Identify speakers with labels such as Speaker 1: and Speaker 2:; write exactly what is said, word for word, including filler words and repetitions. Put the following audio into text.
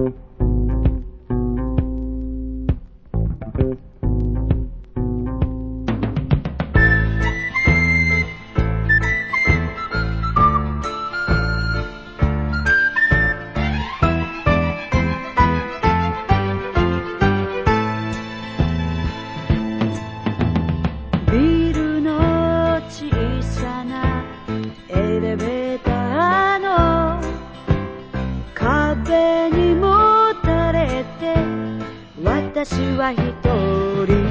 Speaker 1: ビルの小さなエレベーターの壁にもたれて私は一人